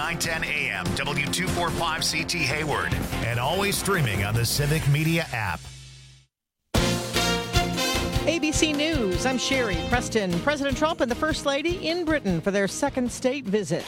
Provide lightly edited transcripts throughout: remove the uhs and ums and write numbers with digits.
910 AM, W245CT Hayward, and always streaming on the Civic Media app. ABC News, I'm Sherry Preston. President Trump and the First Lady in Britain for their second state visit.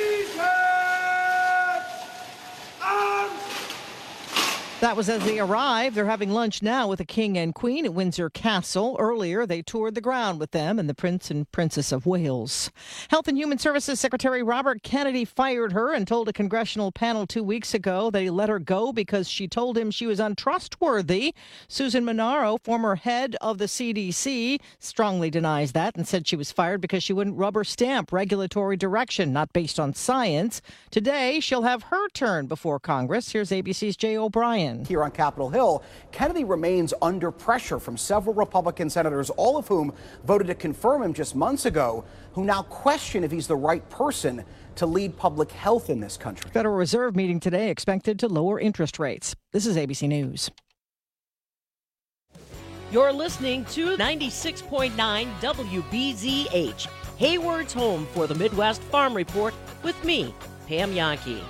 That was as they arrived. They're having lunch now with the King and Queen at Windsor Castle. Earlier, they toured the ground with them and the Prince and Princess of Wales. Health and Human Services Secretary Robert Kennedy fired her and told a congressional panel 2 weeks ago that he let her go because she told him she was untrustworthy. Susan Monaro, former head of the CDC, strongly denies that and said she was fired because she wouldn't rubber stamp regulatory direction, not based on science. Today, she'll have her turn before Congress. Here's ABC's Jay O'Brien. Here on Capitol Hill, Kennedy remains under pressure from several Republican senators, all of whom voted to confirm him just months ago, who now question if he's the right person to lead public health in this country. Federal Reserve meeting today expected to lower interest rates. This is ABC News. You're listening to 96.9 WBZH, Hayward's home for the Midwest Farm Report with me, Pam Yankee.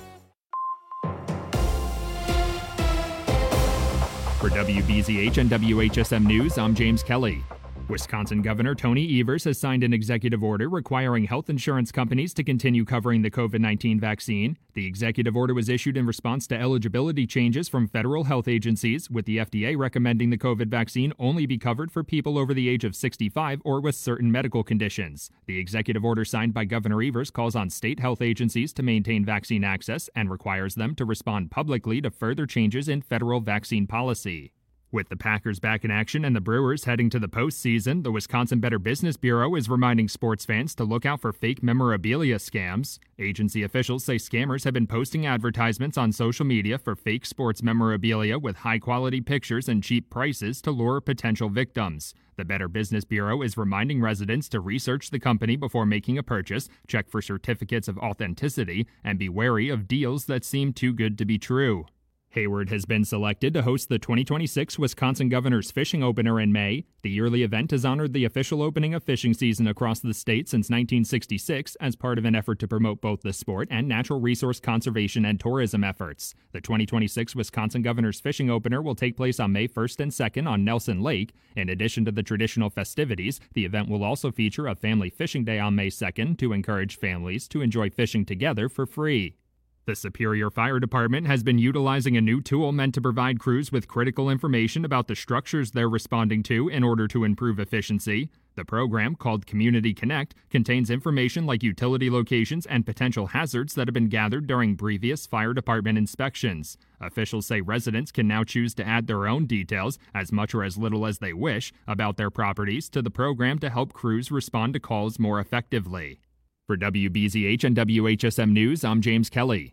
For WBZH and WHSM News, I'm James Kelly. Wisconsin Governor Tony Evers has signed an executive order requiring health insurance companies to continue covering the COVID-19 vaccine. The executive order was issued in response to eligibility changes from federal health agencies, with the FDA recommending the COVID vaccine only be covered for people over the age of 65 or with certain medical conditions. The executive order signed by Governor Evers calls on state health agencies to maintain vaccine access and requires them to respond publicly to further changes in federal vaccine policy. With the Packers back in action and the Brewers heading to the postseason, the Wisconsin Better Business Bureau is reminding sports fans to look out for fake memorabilia scams. Agency officials say scammers have been posting advertisements on social media for fake sports memorabilia with high-quality pictures and cheap prices to lure potential victims. The Better Business Bureau is reminding residents to research the company before making a purchase, check for certificates of authenticity, and be wary of deals that seem too good to be true. Hayward has been selected to host the 2026 Wisconsin Governor's Fishing Opener in May. The yearly event has honored the official opening of fishing season across the state since 1966 as part of an effort to promote both the sport and natural resource conservation and tourism efforts. The 2026 Wisconsin Governor's Fishing Opener will take place on May 1st and 2nd on Nelson Lake. In addition to the traditional festivities, the event will also feature a family fishing day on May 2nd to encourage families to enjoy fishing together for free. The Superior Fire Department has been utilizing a new tool meant to provide crews with critical information about the structures they're responding to in order to improve efficiency. The program, called Community Connect, contains information like utility locations and potential hazards that have been gathered during previous fire department inspections. Officials say residents can now choose to add their own details, as much or as little as they wish, about their properties to the program to help crews respond to calls more effectively. For WBZH and WHSM News, I'm James Kelly.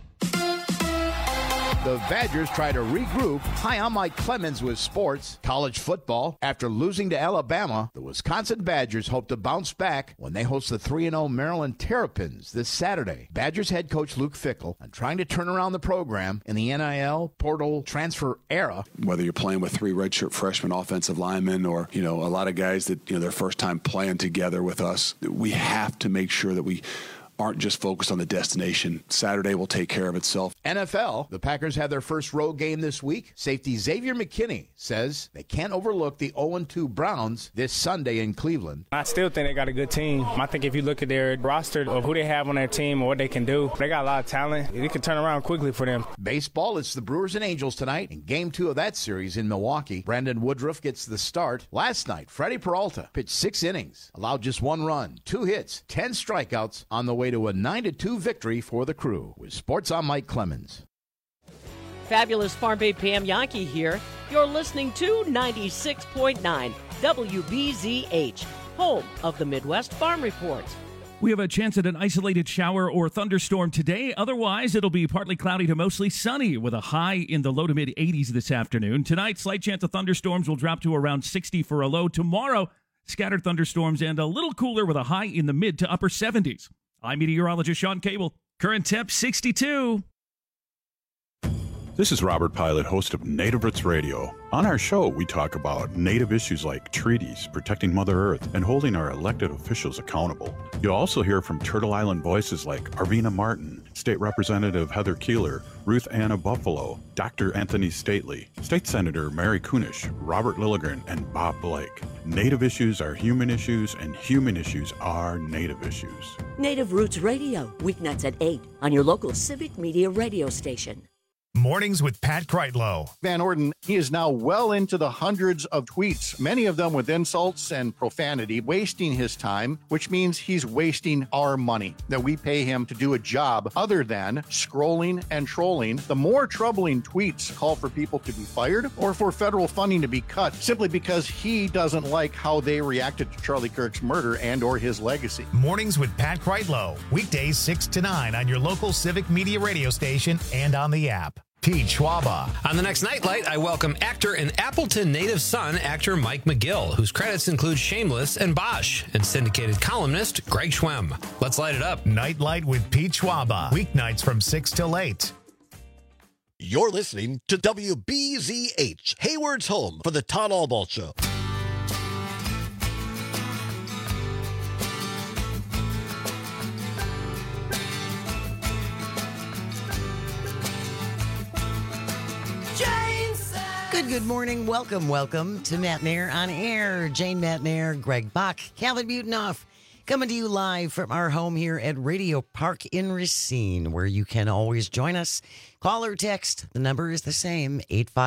The Badgers try to regroup. Hi, I'm Mike Clemens with sports. College football. After losing to Alabama, the Wisconsin Badgers hope to bounce back when they host the 3-0 Maryland Terrapins this Saturday. Badgers head coach Luke Fickell on trying to turn around the program in the NIL portal transfer era. Whether you're playing with 3 redshirt freshman offensive linemen or, a lot of guys that, their first time playing together with us, we have to make sure that we aren't just focused on the destination. Saturday will take care of itself. NFL, the Packers have their first road game this week. Safety Xavier McKinney says they can't overlook the 0-2 Browns this Sunday in Cleveland. I still think they got a good team. I think if you look at their roster of who they have on their team or what they can do, they got a lot of talent. It can turn around quickly for them. Baseball, it's the Brewers and Angels tonight in Game 2 of that series in Milwaukee. Brandon Woodruff gets the start. Last night, Freddie Peralta pitched 6 innings, allowed just 1 run, 2 hits, 10 strikeouts on the way to a 9-2 victory for the Crew. With sports, I'm Mike Clemens. Fabulous Farm Babe Pam Yankee here. You're listening to 96.9 WBZH, home of the Midwest Farm Report. We have a chance at an isolated shower or thunderstorm today. Otherwise, it'll be partly cloudy to mostly sunny with a high in the low to mid 80s this afternoon. Tonight, slight chance of thunderstorms will drop to around 60 for a low. Tomorrow, scattered thunderstorms and a little cooler with a high in the mid to upper 70s. I'm meteorologist Sean Cable. Current temp 62. This is Robert Pilot, host of Native Roots Radio. On our show, we talk about Native issues like treaties, protecting Mother Earth, and holding our elected officials accountable. You'll also hear from Turtle Island voices like Arvina Martin, State Representative Heather Keeler, Ruth Anna Buffalo, Dr. Anthony Stately, State Senator Mary Kunish, Robert Lilligren, and Bob Blake. Native issues are human issues, and human issues are Native issues. Native Roots Radio, weeknights at 8 on your local Civic Media radio station. Mornings with Pat Kreitlow. Van Orden, he is now well into the hundreds of tweets, many of them with insults and profanity, wasting his time, which means he's wasting our money that we pay him to do a job other than scrolling and trolling. The more troubling tweets call for people to be fired or for federal funding to be cut simply because he doesn't like how they reacted to Charlie Kirk's murder and or his legacy. Mornings with Pat Kreitlow. Weekdays 6 to 9 on your local Civic Media radio station and on the app. Pete Schwaba. On the next Nightlight, I welcome actor and Appleton native son, actor Mike McGill, whose credits include Shameless and Bosch, and syndicated columnist Greg Schwemm. Let's light it up. Nightlight with Pete Schwaba. Weeknights from 6 till 8. You're listening to WBZH, Hayward's home for the Todd Albaugh Show. Good morning. Welcome to Matt Mayer on Air. Jane Matt Mayer, Greg Bach, Calvin Butenoff, coming to you live from our home here at Radio Park in Racine, where you can always join us. Call or text. The number is the same,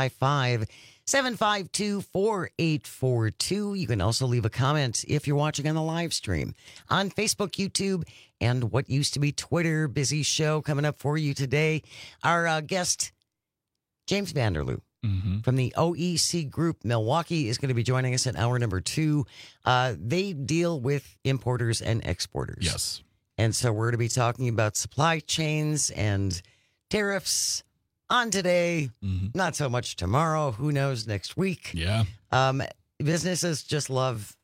855-752-4842. You can also leave a comment if you're watching on the live stream on Facebook, YouTube, and what used to be Twitter. Busy show coming up for you today. Our guest, James Vanderloo. From the OEC Group, Milwaukee, is going to be joining us in hour number 2. They deal with importers and exporters. Yes. And so we're going to be talking about supply chains and tariffs on today. Not so much tomorrow. Who knows next week? Yeah. Businesses just love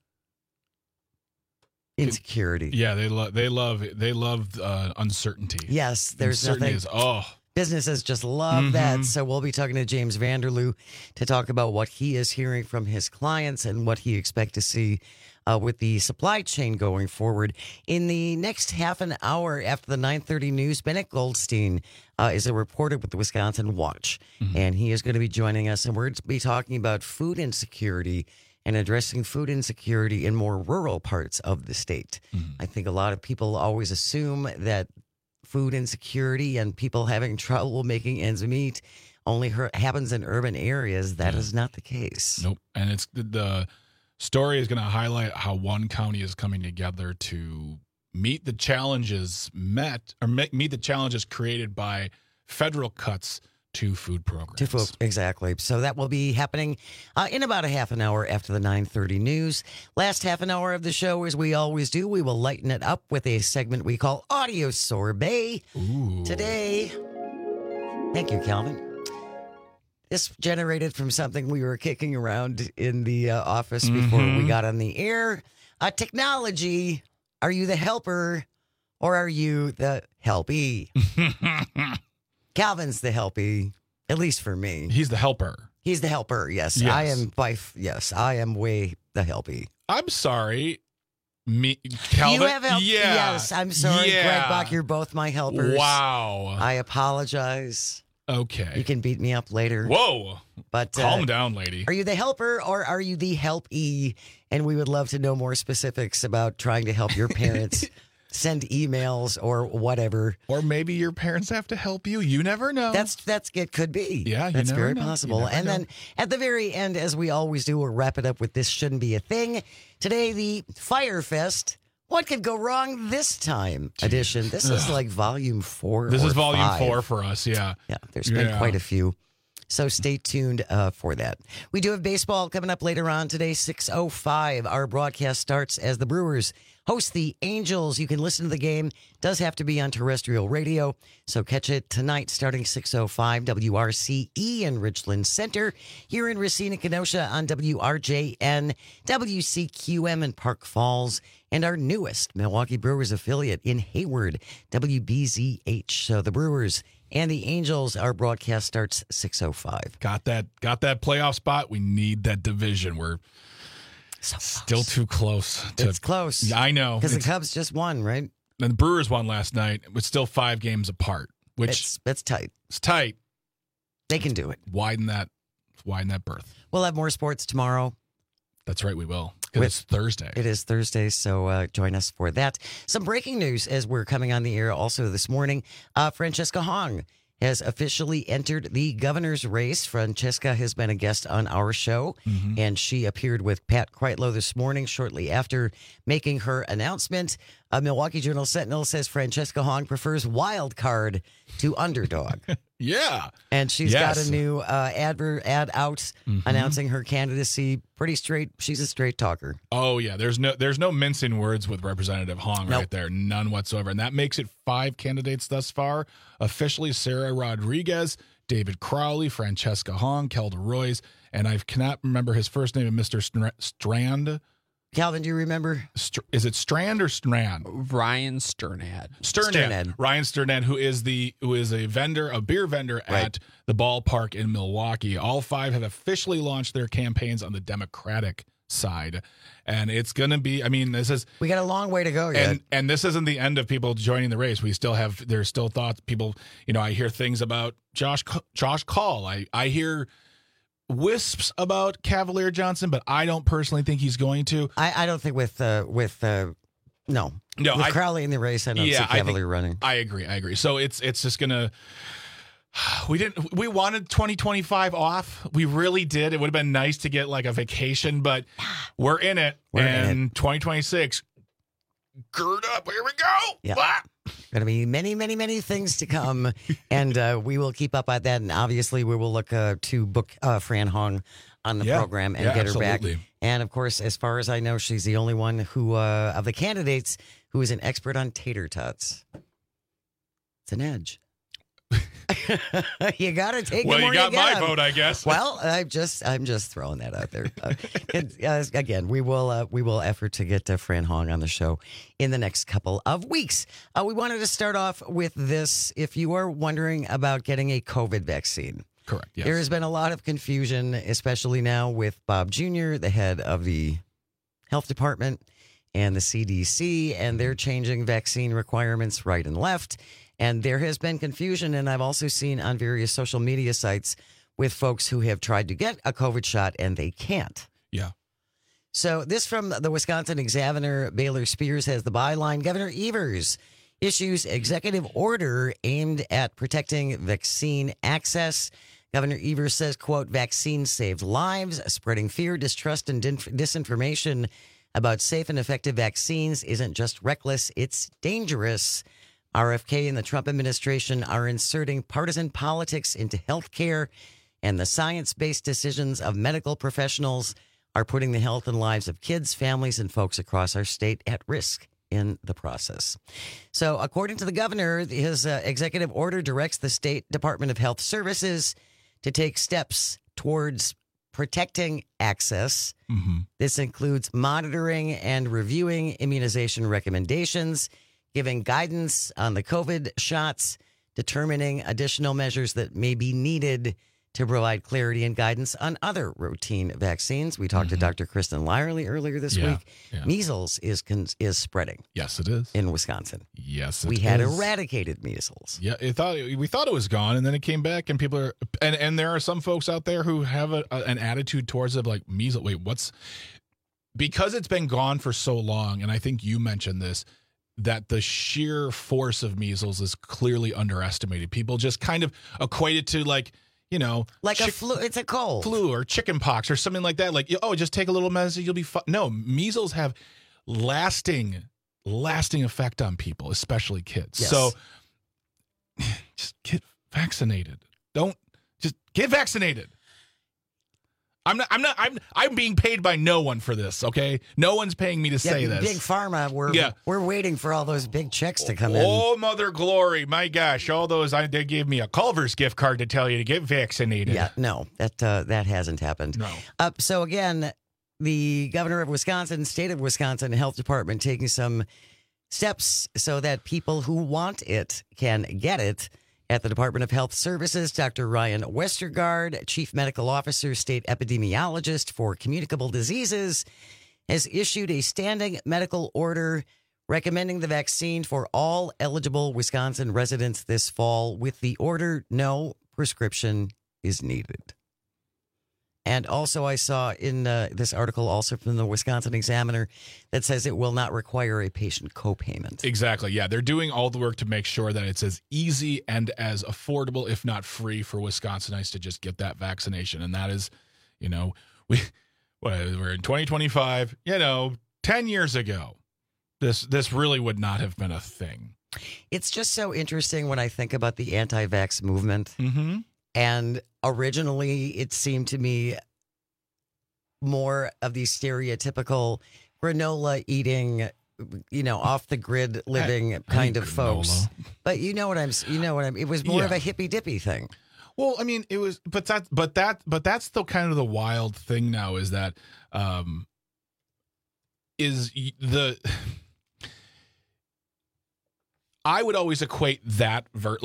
insecurity. Yeah, they love uncertainty. Yes, there's uncertainty nothing. Businesses just love that. So we'll be talking to James Vanderloo to talk about what he is hearing from his clients and what he expects to see with the supply chain going forward. In the next half an hour after the 9:30 news, Bennett Goldstein is a reporter with the Wisconsin Watch, and he is going to be joining us, and we're going to be talking about food insecurity and addressing food insecurity in more rural parts of the state. I think a lot of people always assume that food insecurity and people having trouble making ends meet only happens in urban areas. That is not the case. Nope. And it's the story is going to highlight how one county is coming together to meet the challenges meet the challenges created by federal cuts to food programs. Exactly. So that will be happening in about a half an hour after the 9:30 news. Last half an hour of the show, as we always do, we will lighten it up with a segment we call Audio Sorbet. Today, thank you, Calvin. This generated from something we were kicking around in the office before we got on the air. Technology, are you the helper or are you the helpee? Calvin's the helpie, at least for me. He's the helper. He's the helper, yes. I am I am way the helpie. I'm sorry. Calvin? You have helped? Yeah. Yes, I'm sorry. Yeah. Greg Bach, you're both my helpers. Wow. I apologize. Okay. You can beat me up later. Whoa. But calm down, lady. Are you the helper or are you the helpee? And we would love to know more specifics about trying to help your parents send emails or whatever. Or maybe your parents have to help you. You never know. That's it could be. Yeah, that's never very know. possible. And then at the very end, as we always do, we'll wrap it up with This Shouldn't Be a Thing. Today, the Fire Fest. What could go wrong this time edition? This is like volume 4. This is volume 5. 4 for us, yeah. Yeah, there's been quite a few. So stay tuned for that. We do have baseball coming up later on today, 6:05. Our broadcast starts as the Brewers host the Angels. You can listen to the game. It does have to be on terrestrial radio, so catch it tonight starting 6:05 WRCE in Richland Center. Here in Racine and Kenosha on WRJN, WCQM in Park Falls, and our newest Milwaukee Brewers affiliate in Hayward, WBZH. So the Brewers and the Angels, our broadcast starts 6:05. Got that playoff spot. We need that division. We're still too close. It's close. I know. Because the Cubs just won, right? And the Brewers won last night. It was still 5 games apart, which it's tight. It's tight. They can do it. Widen that berth. We'll have more sports tomorrow. That's right, we will. Because it's Thursday. It is Thursday, so join us for that. Some breaking news as we're coming on the air also this morning. Francesca Hong has officially entered the governor's race. Francesca has been a guest on our show, and she appeared with Pat Kreitlow this morning shortly after making her announcement. Milwaukee Journal-Sentinel says Francesca Hong prefers wild card to underdog. Yeah. And she's got a new ad out announcing her candidacy. Pretty straight. She's a straight talker. Oh, yeah. There's no mincing words with Representative Hong right there. None whatsoever. And that makes it 5 candidates thus far. Officially, Sarah Rodriguez, David Crowley, Francesca Hong, Kelda Royce, and I cannot remember his first name, Mr. Strand. Calvin, do you remember? Is it Strand or Strand? Ryan Sternad. Ryan Sternad, who is a beer vendor at the ballpark in Milwaukee. All 5 have officially launched their campaigns on the Democratic side. And it's going to be, we got a long way to go yet. And this isn't the end of people joining the race. There's still thoughts, people, I hear things about Josh Call. I hear wisps about Cavalier Johnson, but I don't personally think he's going to. I don't think with Crowley in the race, I don't see Cavalier running. I agree. So it's just gonna. We wanted 2025 off. We really did. It would have been nice to get like a vacation, but we're in it. 2026. Gird up. Here we go. Yeah. Going to be many, many, many things to come, and we will keep up on that. And obviously, we will look to book Fran Hong on the program and get her back. And of course, as far as I know, she's the only one who of the candidates who is an expert on tater tots. It's an edge. You got to take. Well, you got my vote, I guess. Well, I'm just throwing that out there. Again, we will effort to get Fran Hong on the show in the next couple of weeks. We wanted to start off with this. If you are wondering about getting a COVID vaccine, correct. Yes. There has been a lot of confusion, especially now with Bob Jr., the head of the health department, and the CDC, and they're changing vaccine requirements right and left. And there has been confusion, and I've also seen on various social media sites with folks who have tried to get a COVID shot and they can't. Yeah. So this from the Wisconsin Examiner, Baylor Spears has the byline. Governor Evers issues executive order aimed at protecting vaccine access. Governor Evers says, quote, vaccines saved lives. Spreading fear, distrust, and disinformation about safe and effective vaccines isn't just reckless, it's dangerous. RFK and the Trump administration are inserting partisan politics into health care, and the science-based decisions of medical professionals are putting the health and lives of kids, families, and folks across our state at risk in the process. So according to the governor, his executive order directs the State Department of Health Services to take steps towards protecting access. This includes monitoring and reviewing immunization recommendations, giving guidance on the COVID shots, determining additional measures that may be needed to provide clarity and guidance on other routine vaccines. We talked to Dr. Kristen Lyerly earlier this week. Yeah. Measles is spreading. Yes, it is. In Wisconsin. Yes, it we is. had eradicated measles. Yeah, we thought it was gone, and then it came back, and people are and there are some folks out there who have an attitude towards it like measles. Wait, because it's been gone for so long, and I think you mentioned this, that the sheer force of measles is clearly underestimated. People just kind of equate it to like a flu. It's a cold. Flu or chicken pox or something like that. Like, just take a little medicine, you'll be fine. No, measles have lasting effect on people, especially kids. Yes. So just get vaccinated. Just get vaccinated. I'm being paid by no one for this, okay? No one's paying me to say this. Big Pharma, we're waiting for all those big checks to come in. Oh, Mother Glory, my gosh, all those, they gave me a Culver's gift card to tell you to get vaccinated. Yeah, no, that hasn't happened. No. So again, the governor of Wisconsin, state of Wisconsin Health Department taking some steps so that people who want it can get it. At the Department of Health Services, Dr. Ryan Westergaard, Chief Medical Officer, State Epidemiologist for Communicable Diseases, has issued a standing medical order recommending the vaccine for all eligible Wisconsin residents this fall. With the order, no prescription is needed. And also I saw in this article also from the Wisconsin Examiner that says it will not require a patient copayment. Exactly. Yeah, they're doing all the work to make sure that it's as easy and as affordable, if not free, for Wisconsinites to just get that vaccination. And that is, we're in 2025, 10 years ago, this really would not have been a thing. It's just so interesting when I think about the anti-vax movement. Mm-hmm. And originally, it seemed to me more of these stereotypical granola eating, off the grid living kind of folks. But it was more of a hippy dippy thing. Well, I mean, it was, but that's still kind of the wild thing now is that, I would always equate that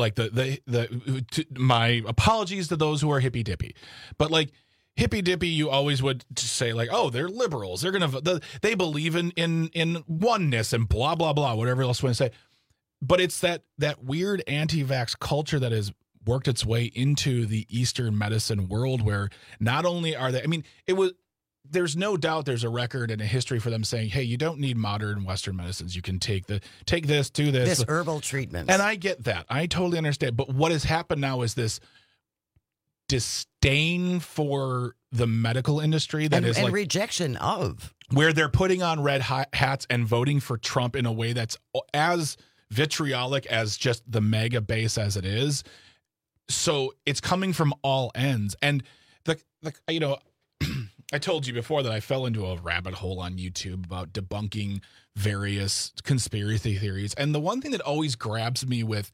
my apologies to those who are hippy dippy, but like hippy dippy, you always would say like, oh, they're liberals. They're they believe in oneness and blah blah blah, whatever else you want to say. But it's that weird anti-vax culture that has worked its way into the Eastern medicine world, where not only are they, I mean, there's no doubt there's a record and a history for them saying, hey, you don't need modern Western medicines. You can take this, do this. This herbal treatment. And I get that. I totally understand. But what has happened now is this disdain for the medical industry and rejection of. Where they're putting on red hats and voting for Trump in a way that's as vitriolic as just the mega base as it is. So it's coming from all ends. And I told you before that I fell into a rabbit hole on YouTube about debunking various conspiracy theories. And the one thing that always grabs me with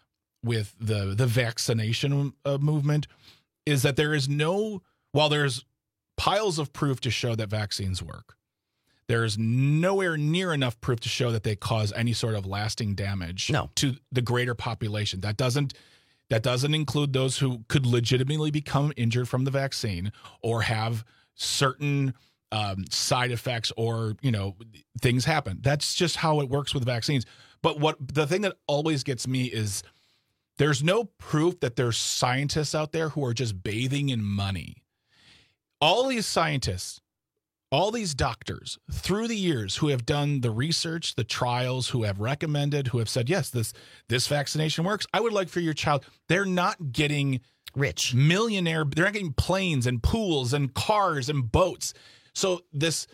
the vaccination movement is that while there's piles of proof to show that vaccines work, there's nowhere near enough proof to show that they cause any sort of lasting damage to the greater population. That doesn't include those who could legitimately become injured from the vaccine or have certain side effects or, things happen. That's just how it works with vaccines. But the thing that always gets me is there's no proof that there's scientists out there who are just bathing in money. All these scientists, all these doctors through the years who have done the research, the trials, who have recommended, who have said, yes, this vaccination works. I would like for your child. They're not getting rich, millionaire. They're not getting planes and pools and cars and boats. So this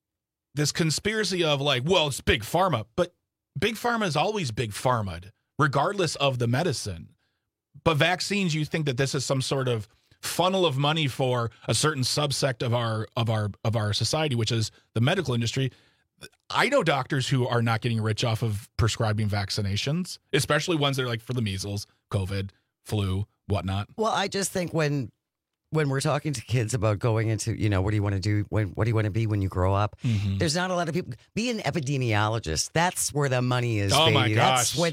conspiracy of like, well, it's big pharma, but big pharma is always big pharma'd, regardless of the medicine. But vaccines, you think that this is some sort of funnel of money for a certain subsect of our society, which is the medical industry. I know doctors who are not getting rich off of prescribing vaccinations, especially ones that are like for the measles, COVID, flu, whatnot. Well, I just think when we're talking to kids about going into, what do you want to do? What do you want to be when you grow up? Mm-hmm. There's not a lot of people. Be an epidemiologist. That's where the money is. Oh, baby. my gosh. That's what,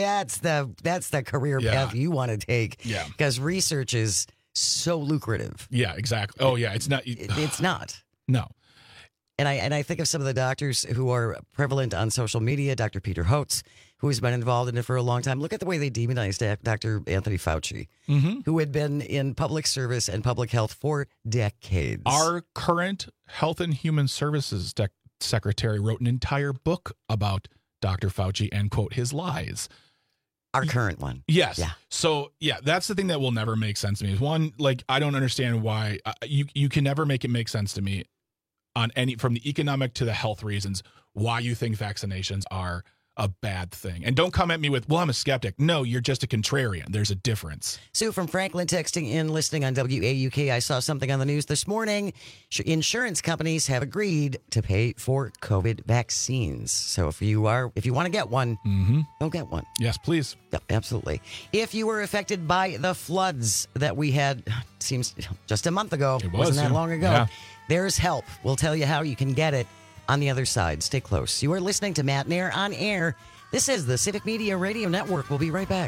that's the career path you want to take. Yeah. Because research is so lucrative. Yeah, exactly. Oh, yeah. It's not. It's not. No. And I think of some of the doctors who are prevalent on social media, Dr. Peter Hotz, who has been involved in it for a long time. Look at the way they demonized Dr. Anthony Fauci, who had been in public service and public health for decades. Our current Health and Human Services Secretary wrote an entire book about Dr. Fauci and, quote, his lies. Our current one. Yes. Yeah. So, yeah, that's the thing that will never make sense to me. Is one, like, I don't understand why you can never make it make sense to me on any, from the economic to the health reasons, why you think vaccinations are a bad thing. And don't come at me with, well, I'm a skeptic. No, you're just a contrarian. There's a difference. Sue from Franklin texting in, listening on WAUK. I saw something on the news this morning. Insurance companies have agreed to pay for COVID vaccines. So if you want to get one, go get one. Yes, please. Yep, absolutely. If you were affected by the floods that we had, seems just a month ago, wasn't that long ago, Yeah. there's help. We'll tell you how you can get it on the other side. Stay close. You are listening to Matt Nair on Air. This is the Civic Media Radio Network. We'll be right back.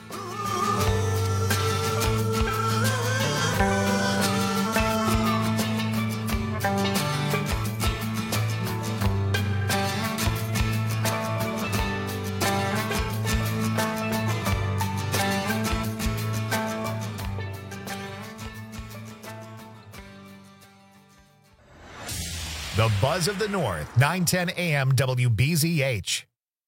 The Buzz of the North, 910 AM WBZH.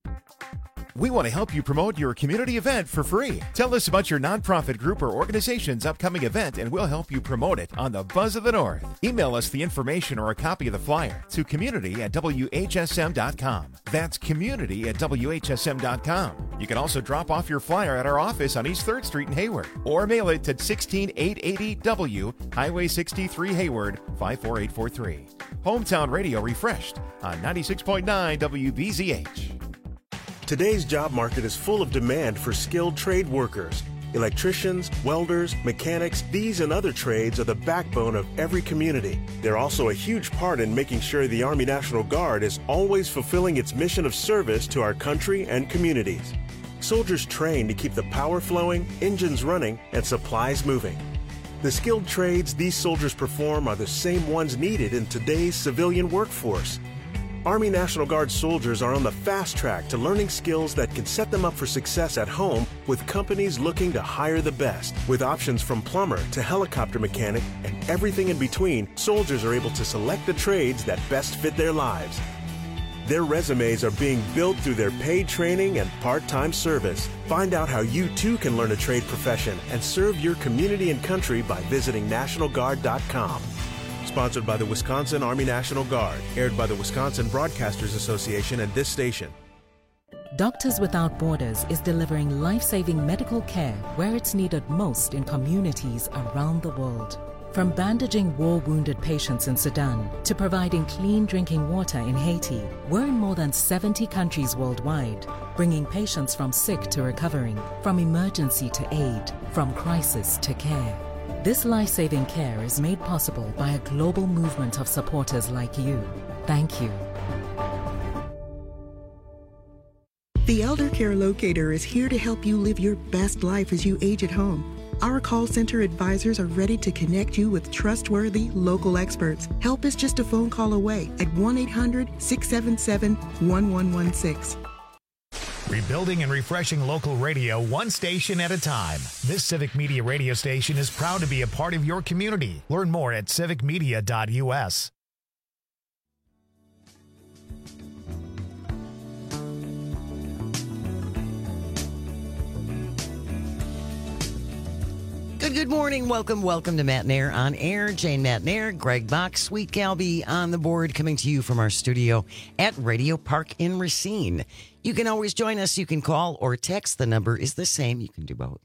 We want to help you promote your community event for free. Tell us about your nonprofit group or organization's upcoming event, and we'll help you promote it on the Buzz of the North. Email us the information or a copy of the flyer to community@WHSM.com. That's community@WHSM.com. You can also drop off your flyer at our office on East 3rd Street in Hayward, or mail it to 16880 W, Highway 63 Hayward, 54843. Hometown Radio refreshed on 96.9 WBZH. Today's job market is full of demand for skilled trade workers. Electricians, welders, mechanics, these and other trades are the backbone of every community. They're also a huge part in making sure the Army National Guard is always fulfilling its mission of service to our country and communities. Soldiers train to keep the power flowing, engines running, and supplies moving. The skilled trades these soldiers perform are the same ones needed in today's civilian workforce. Army National Guard soldiers are on the fast track to learning skills that can set them up for success at home with companies looking to hire the best. With options from plumber to helicopter mechanic and everything in between, soldiers are able to select the trades that best fit their lives. Their resumes are being built through their paid training and part-time service. Find out how you too can learn a trade profession and serve your community and country by visiting NationalGuard.com. Sponsored by the Wisconsin Army National Guard. Aired by the Wisconsin Broadcasters Association and this station. Doctors Without Borders is delivering life-saving medical care where it's needed most in communities around the world. From bandaging war-wounded patients in Sudan to providing clean drinking water in Haiti, we're in more than 70 countries worldwide, bringing patients from sick to recovering, from emergency to aid, from crisis to care. This life-saving care is made possible by a global movement of supporters like you. Thank you. The Elder Care Locator is here to help you live your best life as you age at home. Our call center advisors are ready to connect you with trustworthy local experts. Help is just a phone call away at 1-800-677-1116. Rebuilding and refreshing local radio one station at a time. This Civic Media radio station is proud to be a part of your community. Learn more at civicmedia.us. Good morning. Welcome to Matt Nair on Air. Jane Matt Nair, Greg Bach, Sweet Galby on the board, coming to you from our studio at Radio Park in Racine. You can always join us. You can call or text. The number is the same. You can do both.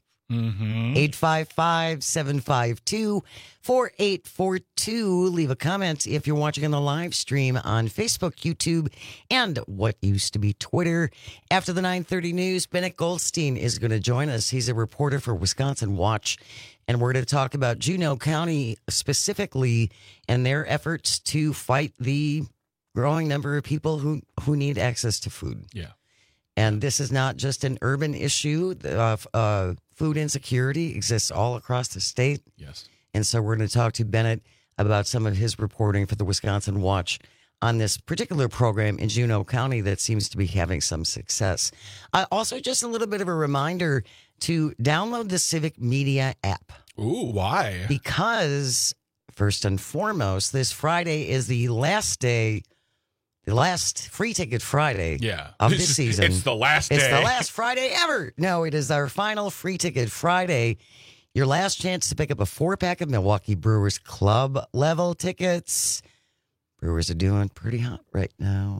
855-752-4842. Leave a comment if you're watching on the live stream on Facebook, YouTube, and what used to be Twitter. After the 9:30 news, Bennett Goldstein is going to join us. He's a reporter for Wisconsin Watch, and we're going to talk about Juneau County specifically and their efforts to fight the growing number of people who need access to food. Yeah. And this is not just an urban issue. Food insecurity exists all across the state. Yes. And so we're going to talk to Bennett about some of his reporting for the Wisconsin Watch on this particular program in Juneau County that seems to be having some success. Also, just a little bit of a reminder to download the Civic Media app. Ooh, why? Because, first and foremost, this Friday is the last day, the last free ticket Friday of this season. It's the last day. It's the last Friday ever. No, it is our final free ticket Friday. Your last chance to pick up a 4-pack of Milwaukee Brewers Club level tickets. Brewers are doing pretty hot right now.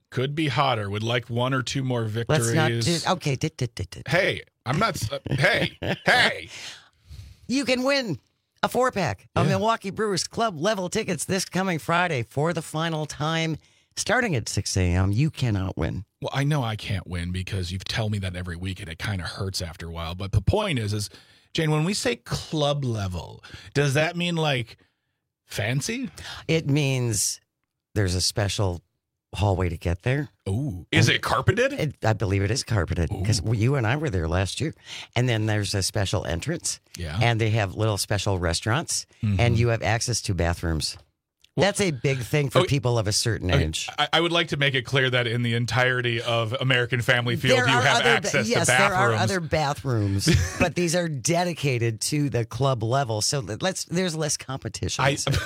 Could be hotter. Would like one or two more victories. Let's not do. Okay. Hey, I'm not. Hey. You can win a 4-pack of Milwaukee Brewers Club level tickets this coming Friday for the final time, starting at 6 a.m. You cannot win. Well, I know I can't win because you tell me that every week, and it kind of hurts after a while. But the point is, Jane, when we say club level, does that mean like fancy? It means there's a special hallway to get there. Ooh. Is it carpeted? I believe it is carpeted because you and I were there last year. And then there's a special entrance. Yeah. And they have little special restaurants. And you have access to bathrooms. That's a big thing for people of a certain age. I would like to make it clear that in the entirety of American Family Field, you have access to bathrooms. There are other bathrooms, but these are dedicated to the club level. So there's less competition.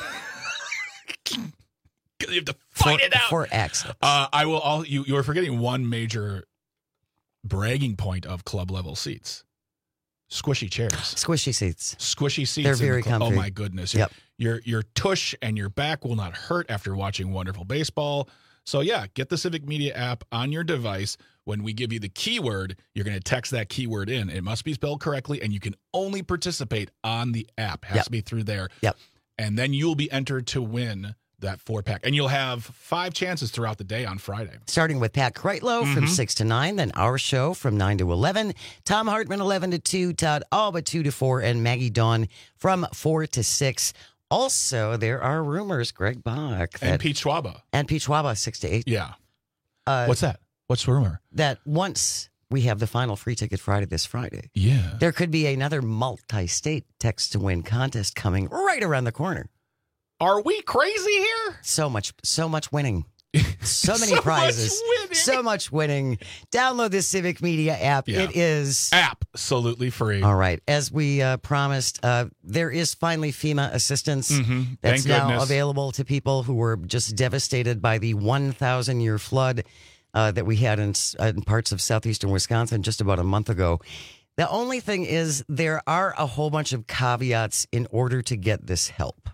You have to fight it out for access. I will. You are forgetting one major bragging point of club level seats: squishy chairs, squishy seats, squishy seats. They're very comfy. Oh my goodness! Yep. Your tush and your back will not hurt after watching wonderful baseball. So yeah, get the Civic Media app on your device. When we give you the keyword, you're going to text that keyword in. It must be spelled correctly, and you can only participate on the app. It has to be through there. Yep. And then you'll be entered to win that 4-pack. And you'll have 5 chances throughout the day on Friday. Starting with Pat Kreitlow from 6 to 9, then our show from 9 to 11, Tom Hartman 11 to 2, Todd Alba 2 to 4, and Maggie Dawn from 4 to 6. Also, there are rumors, Greg Bach. And Pete Schwaba. And Pete Schwaba, 6 to 8. Yeah. What's that? What's the rumor? That once we have the final free ticket Friday this Friday, there could be another multi-state text to win contest coming right around the corner. Are we crazy here? So much winning. So many prizes. So much winning. Download the Civic Media app. Yeah. It is absolutely free. All right. As we promised, there is finally FEMA assistance that's Thank now goodness. available to people who were just devastated by the 1,000-year flood that we had in parts of southeastern Wisconsin just about a month ago. The only thing is there are a whole bunch of caveats in order to get this help.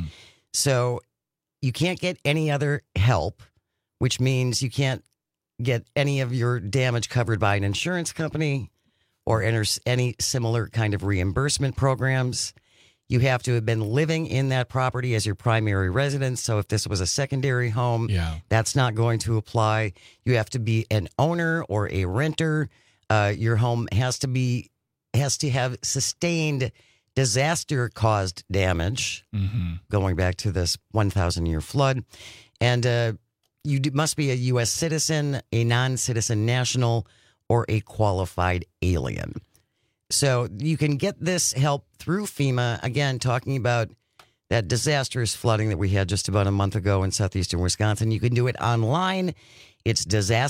So you can't get any other help, which means you can't get any of your damage covered by an insurance company or enter any similar kind of reimbursement programs. You have to have been living in that property as your primary residence. So if this was a secondary home, that's not going to apply. You have to be an owner or a renter. Your home has to have sustained disaster-caused damage, going back to this 1,000-year flood. And you must be a U.S. citizen, a non-citizen national, or a qualified alien. So you can get this help through FEMA. Again, talking about that disastrous flooding that we had just about a month ago in southeastern Wisconsin. You can do it online. It's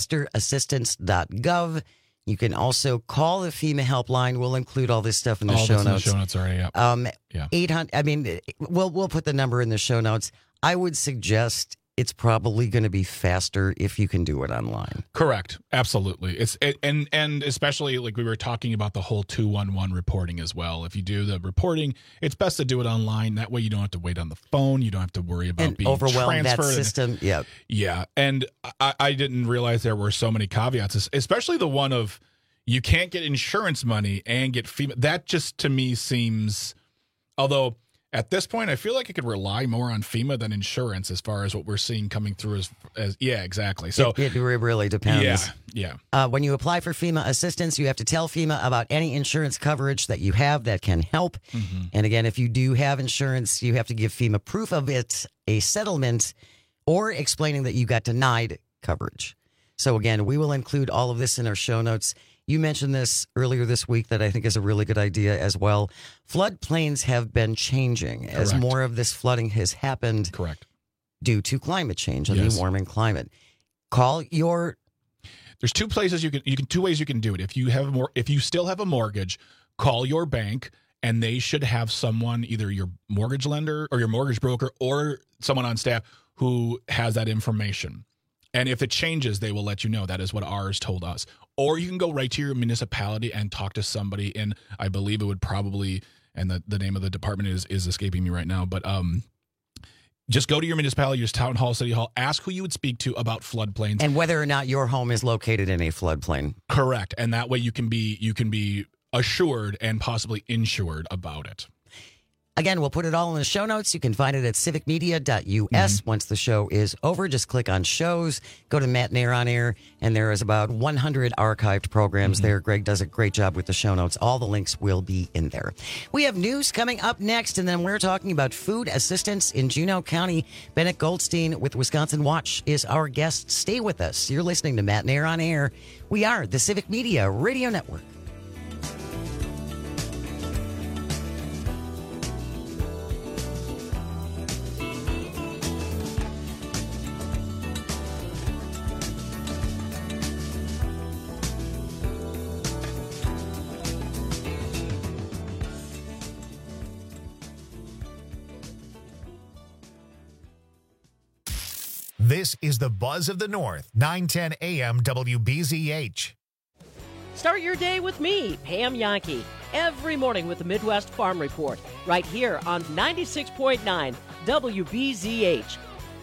disasterassistance.gov. You can also call the FEMA helpline. We'll include all this stuff in the show notes. In the show notes already. 800. I mean, we'll put the number in the show notes. I would suggest it's probably going to be faster if you can do it online. Correct. Absolutely. And especially like we were talking about the whole 211 reporting as well. If you do the reporting, it's best to do it online. That way you don't have to wait on the phone. You don't have to worry about being overwhelmed transferred. That system. Yeah. Yeah. And I didn't realize there were so many caveats, especially the one of you can't get insurance money and get FEMA. That just to me seems, although at this point, I feel like I could rely more on FEMA than insurance as far as what we're seeing coming through as exactly. So it really depends. Yeah. When you apply for FEMA assistance, you have to tell FEMA about any insurance coverage that you have that can help. And again, if you do have insurance, you have to give FEMA proof of it, a settlement, or explaining that you got denied coverage. So again, we will include all of this in our show notes. You mentioned this earlier this week that I think is a really good idea as well. Floodplains have been changing as more of this flooding has happened. Correct. Due to climate change and the warming climate. There's two places two ways you can do it. If you still have a mortgage, call your bank and they should have someone, either your mortgage lender or your mortgage broker or someone on staff who has that information. And if it changes, they will let you know. That is what ours told us. Or you can go right to your municipality and talk to somebody, and I believe it would probably, and the name of the department is escaping me right now, but Just go to your municipality, your town hall, city hall, ask who you would speak to about floodplains. And whether or not your home is located in a floodplain. Correct. And that way you can be assured and possibly insured about it. Again, we'll put it all in the show notes. You can find it at civicmedia.us. Once the show is over, just click on shows, go to Matt Nair on Air, and there is about 100 archived programs there. Greg does a great job with the show notes. All the links will be in there. We have news coming up next, and then we're talking about food assistance in Juneau County. Bennett Goldstein with Wisconsin Watch is our guest. Stay with us. You're listening to Matt Nair on Air. We are the Civic Media Radio Network. This is the Buzz of the North, 910 AM WBZH. Start your day with me, Pam Yankee, every morning with the Midwest Farm Report, right here on 96.9 WBZH.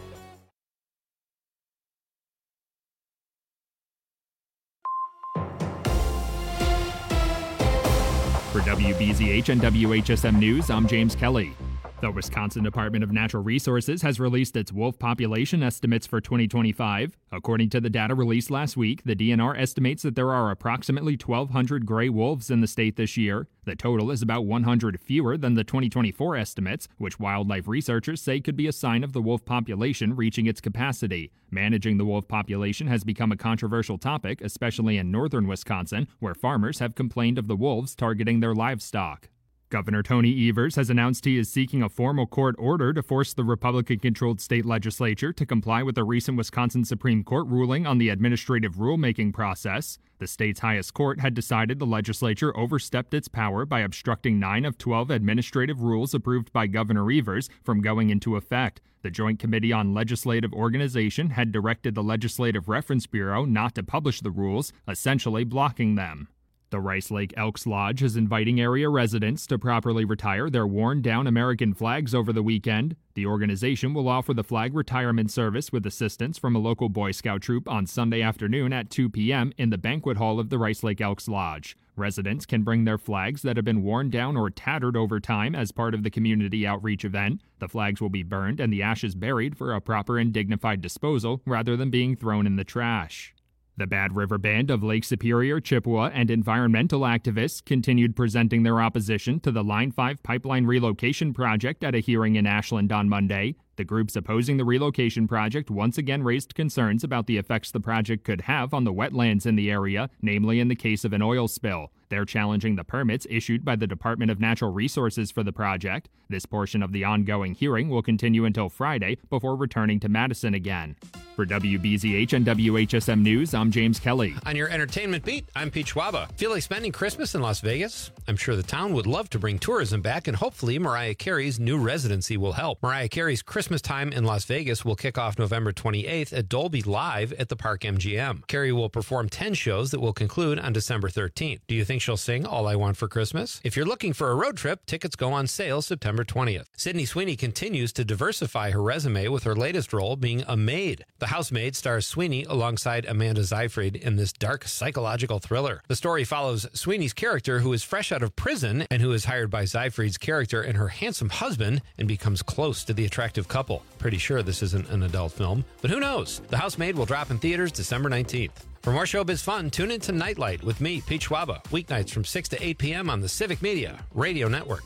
For WBZH and WHSM News, I'm James Kelly. The Wisconsin Department of Natural Resources has released its wolf population estimates for 2025. According to the data released last week, the DNR estimates that there are approximately 1,200 gray wolves in the state this year. The total is about 100 fewer than the 2024 estimates, which wildlife researchers say could be a sign of the wolf population reaching its capacity. Managing the wolf population has become a controversial topic, especially in northern Wisconsin, where farmers have complained of the wolves targeting their livestock. Governor Tony Evers has announced he is seeking a formal court order to force the Republican-controlled state legislature to comply with a recent Wisconsin Supreme Court ruling on the administrative rulemaking process. The state's highest court had decided the legislature overstepped its power by obstructing 9 of 12 administrative rules approved by Governor Evers from going into effect. The Joint Committee on Legislative Organization had directed the Legislative Reference Bureau not to publish the rules, essentially blocking them. The Rice Lake Elks Lodge is inviting area residents to properly retire their worn-down American flags over the weekend. The organization will offer the flag retirement service with assistance from a local Boy Scout troop on Sunday afternoon at 2 p.m. in the banquet hall of the Rice Lake Elks Lodge. Residents can bring their flags that have been worn down or tattered over time as part of the community outreach event. The flags will be burned and the ashes buried for a proper and dignified disposal rather than being thrown in the trash. The Bad River Band of Lake Superior, Chippewa, and environmental activists continued presenting their opposition to the Line 5 pipeline relocation project at a hearing in Ashland on Monday. The groups opposing the relocation project once again raised concerns about the effects the project could have on the wetlands in the area, namely in the case of an oil spill. They're challenging the permits issued by the Department of Natural Resources for the project. This portion of the ongoing hearing will continue until Friday before returning to Madison again. For WBZH and WHSM News, I'm James Kelly. On your entertainment beat, I'm Pete Schwaba. Feel like spending Christmas in Las Vegas? I'm sure the town would love to bring tourism back, and hopefully Mariah Carey's new residency will help. Mariah Carey's Christmas time in Las Vegas will kick off November 28th at Dolby Live at the Park MGM. Carey will perform 10 shows that will conclude on December 13th. Do you think she'll sing All I Want for Christmas? If you're looking for a road trip, tickets go on sale September 20th. Sydney Sweeney continues to diversify her resume with her latest role being a maid. The Housemaid stars Sweeney alongside Amanda Seyfried in this dark psychological thriller. The story follows Sweeney's character, who is fresh out of prison and who is hired by Seyfried's character and her handsome husband and becomes close to the attractive couple. Pretty sure this isn't an adult film, but who knows? The Housemaid will drop in theaters December 19th. For more showbiz fun, tune in to Nightlight with me, Pete Schwaba, weeknights from 6 to 8 p.m. on the Civic Media Radio Network.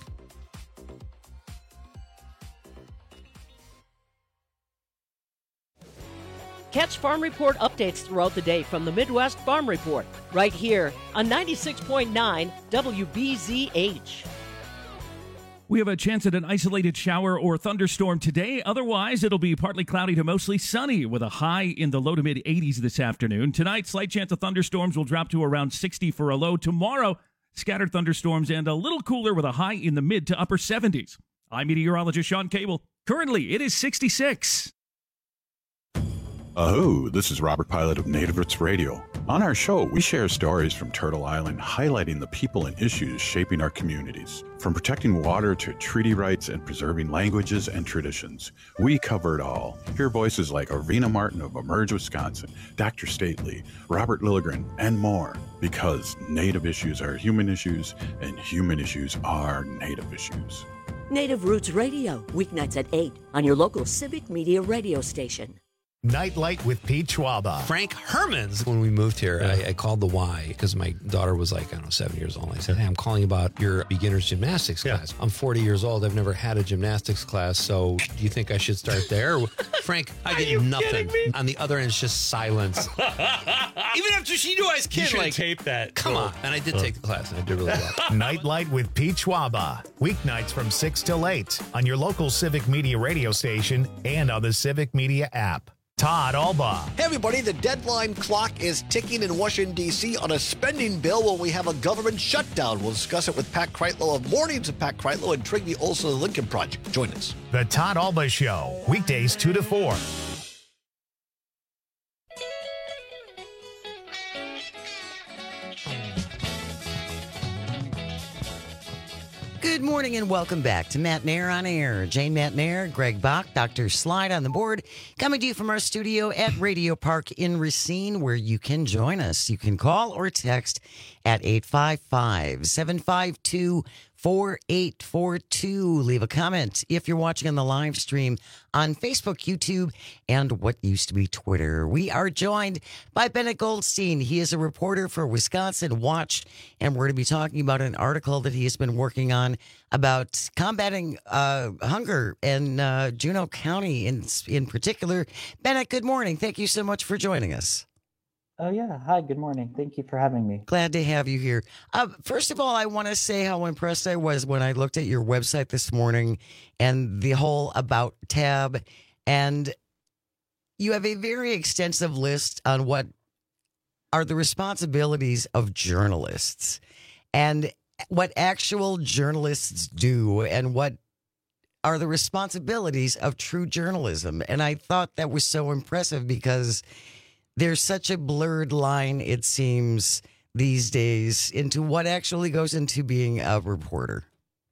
Catch Farm Report updates throughout the day from the Midwest Farm Report, right here on 96.9 WBZH. We have a chance at an isolated shower or thunderstorm today. Otherwise, it'll be partly cloudy to mostly sunny with a high in the low to mid 80s this afternoon. Tonight, slight chance of thunderstorms will drop to around 60 for a low. Tomorrow, scattered thunderstorms and a little cooler with a high in the mid to upper 70s. I'm meteorologist Sean Cable. Currently, it is 66. Oh, this is Robert Pilot of Native Roots Radio. On our show, we share stories from Turtle Island highlighting the people and issues shaping our communities. From protecting water to treaty rights and preserving languages and traditions, we cover it all. Hear voices like Arvina Martin of Emerge Wisconsin, Dr. Stately, Robert Lilligren, and more. Because Native issues are human issues, and human issues are Native issues. Native Roots Radio, weeknights at 8 on your local Civic Media radio station. Nightlight with Pete Schwaba. Frank Hermans. When we moved here, I called the Y because my daughter was like, I don't know, 7 years old. I said, hey, I'm calling about your beginner's gymnastics class. I'm 40 years old. I've never had a gymnastics class. So do you think I should start there? Frank, I get nothing. On the other end, it's just silence. Even after she knew I was kidding. You should tape that. Come on. And I did take the class, and I did really well. Nightlight with Pete Schwaba. Weeknights from 6 till 8 on your local Civic Media radio station and on the Civic Media app. Todd Alba. Hey, everybody, the deadline clock is ticking in Washington, D.C. on a spending bill when we have a government shutdown. We'll discuss it with Pat Kreitlow of Mornings of Pat Kreitlow and Trigby Olson of the Lincoln Project. Join us. The Todd Alba Show, weekdays 2 to 4. Good morning and welcome back to Matt Nair on Air. Jane Matt Nair, Greg Bach, Dr. Slide on the board, coming to you from our studio at Radio Park in Racine, where you can join us. You can call or text at 855-752-4842. Leave a comment if you're watching on the live stream on Facebook, YouTube, and what used to be Twitter. We are joined by Bennett Goldstein. He is a reporter for Wisconsin Watch, and we're going to be talking about an article that he has been working on about combating hunger in Juneau County in particular. Bennett, good morning. Thank you so much for joining us. Oh, yeah. Hi, good morning. Thank you for having me. Glad to have you here. First of all, I want to say how impressed I was when I looked at your website this morning and the whole About tab. And you have a very extensive list on what are the responsibilities of journalists and what actual journalists do and what are the responsibilities of true journalism. And I thought that was so impressive because there's such a blurred line, it seems, these days into what actually goes into being a reporter.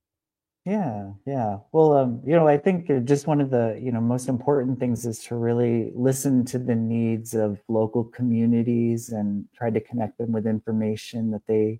Yeah. Well, I think just one of the, most important things is to really listen to the needs of local communities and try to connect them with information that they,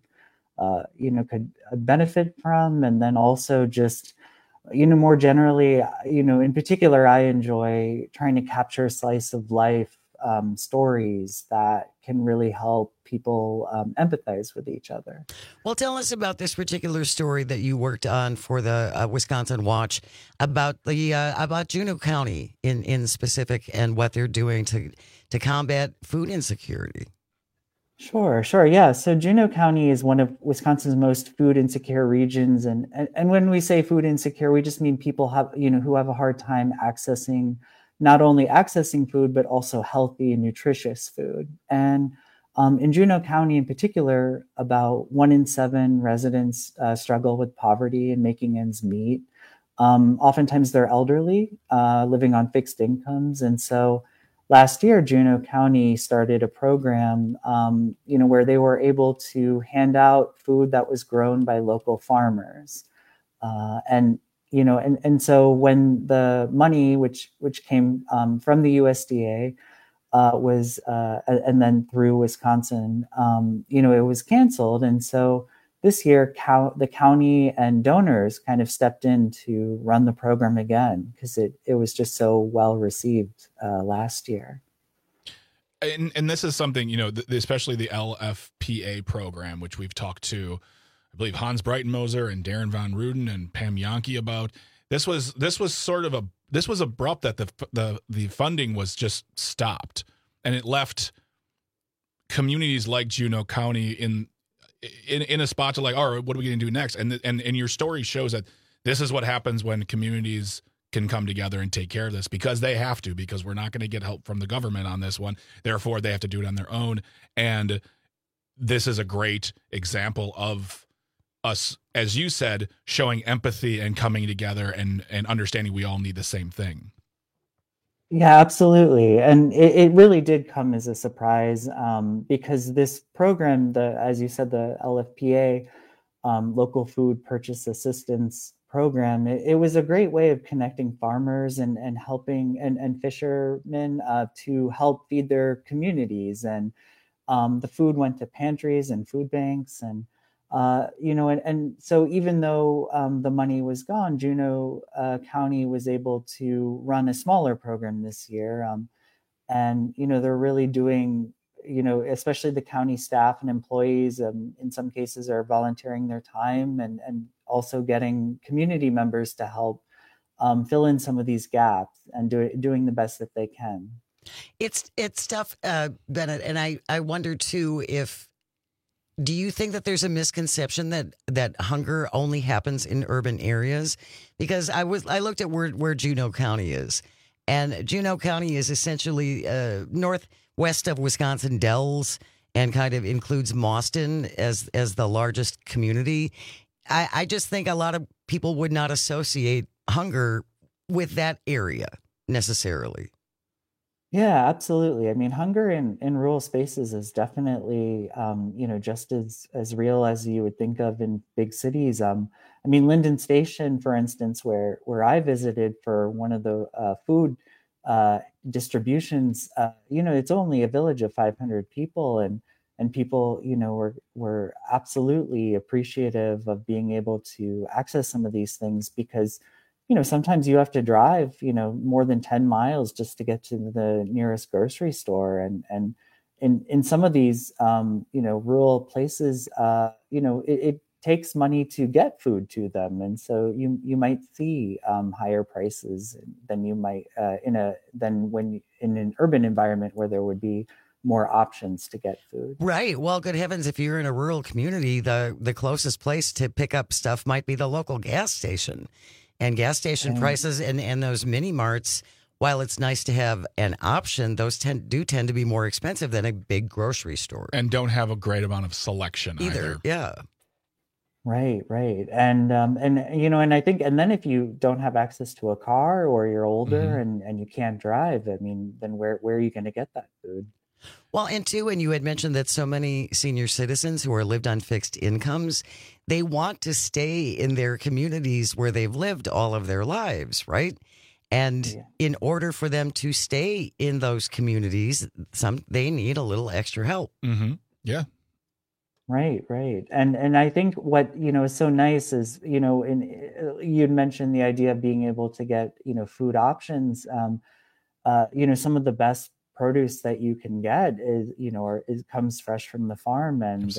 could benefit from. And then also just, more generally, in particular, I enjoy trying to capture a slice of life stories that can really help people empathize with each other. Well, tell us about this particular story that you worked on for the Wisconsin Watch about the about Juneau County in specific and what they're doing to combat food insecurity. Sure. Yeah. So Juneau County is one of Wisconsin's most food insecure regions, and when we say food insecure, we just mean people who have a hard time not only accessing food, but also healthy and nutritious food. And in Juneau County in particular, about 1 in 7 residents struggle with poverty and making ends meet. Oftentimes they're elderly, living on fixed incomes. And so last year, Juneau County started a program, where they were able to hand out food that was grown by local farmers. And so when the money, which came from the USDA, was and then through Wisconsin, it was canceled. And so this year, the county and donors kind of stepped in to run the program again because it was just so well received last year. And this is something, especially the LFPA program, which we've talked to, I believe, Hans Breitenmoser and Darren Von Ruden and Pam Yankee about. This was abrupt that the funding was just stopped, and it left communities like Juneau County in a spot to like, all right, what are we going to do next? And your story shows that this is what happens when communities can come together and take care of this because they have to, because we're not going to get help from the government on this one. Therefore, they have to do it on their own. And this is a great example of us, as you said, showing empathy and coming together and understanding we all need the same thing. Yeah, absolutely. And it really did come as a surprise because this program, as you said, the LFPA, Local Food Purchase Assistance Program, it was a great way of connecting farmers and helping and fishermen to help feed their communities. And the food went to pantries and food banks. And and so even though the money was gone, Juneau County was able to run a smaller program this year. And they're really doing, especially the county staff and employees, in some cases are volunteering their time and also getting community members to help fill in some of these gaps and doing the best that they can. It's tough, Bennett, and I wonder too do you think that there's a misconception that hunger only happens in urban areas? Because I looked at where Juneau County is, and Juneau County is essentially northwest of Wisconsin Dells and kind of includes Mauston as the largest community. I just think a lot of people would not associate hunger with that area necessarily. Yeah, absolutely. I mean, hunger in rural spaces is definitely, just as real as you would think of in big cities. I mean, Linden Station, for instance, where I visited for one of the food distributions, it's only a village of 500 people, and people, were absolutely appreciative of being able to access some of these things because sometimes you have to drive, more than 10 miles just to get to the nearest grocery store. And in some of these, rural places, it takes money to get food to them. And so you might see higher prices than you might than when in an urban environment where there would be more options to get food. Right. Well, good heavens, if you're in a rural community, the closest place to pick up stuff might be the local gas station. And gas station prices and those mini marts, while it's nice to have an option, those tend to be more expensive than a big grocery store. And don't have a great amount of selection either. Yeah. Right. And I think, and then if you don't have access to a car or you're older and you can't drive, I mean, then where are you going to get that food? Well, and you had mentioned that so many senior citizens who are lived on fixed incomes, they want to stay in their communities where they've lived all of their lives, right? And in order for them to stay in those communities, they need a little extra help. Mm-hmm. Yeah. Right. And I think what, is so nice is, you'd mentioned the idea of being able to get, food options. Some of the best produce that you can get is comes fresh from the farm, and